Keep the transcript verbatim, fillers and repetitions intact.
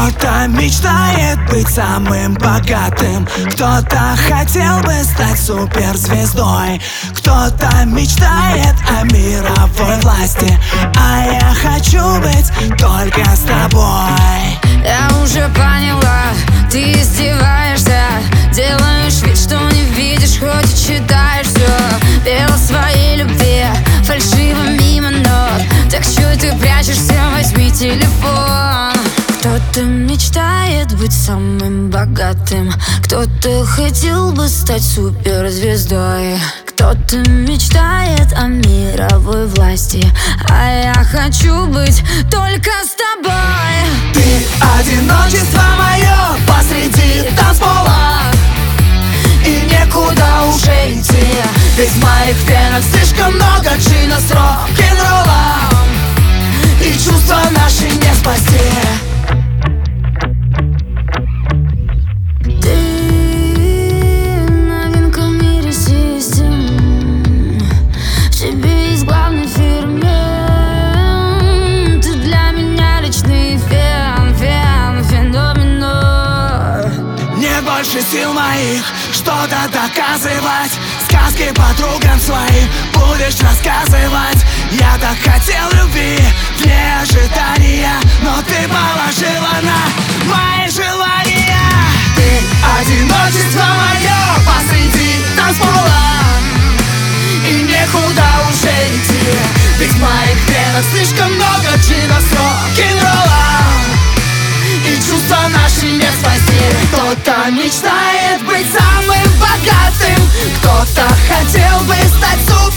Кто-то мечтает быть самым богатым, кто-то хотел бы стать суперзвездой, кто-то мечтает о мировой власти, а я хочу быть только с тобой. Я уже поняла, ты издеваешься, делаешь вид, что не видишь, хоть и читаешь все. Пела своей любви, фальшиво мимо нот. Так чё ты прячешься, возьми телефон. Кто-то мечтает быть самым богатым, кто-то хотел бы стать суперзвездой, кто-то мечтает о мировой власти, а я хочу быть только с тобой. Ты одиночество мое посреди танцпола, и некуда уже идти, ведь в моих венах слишком много джина с рок-н-роллом, и чувства наши не спасти. Больше сил моих что-то доказывать, сказки подругам своим будешь рассказывать. Я так хотел любви вне ожидания, но ты положила на мои желания. Ты одиночество мое посреди танцпола, и некуда уже идти, ведь в моих венах слишком много джина с рок-н-роллом, и чувства наши не спасти. Кто-то мечтает быть самым богатым, кто-то хотел бы стать суперзвездой,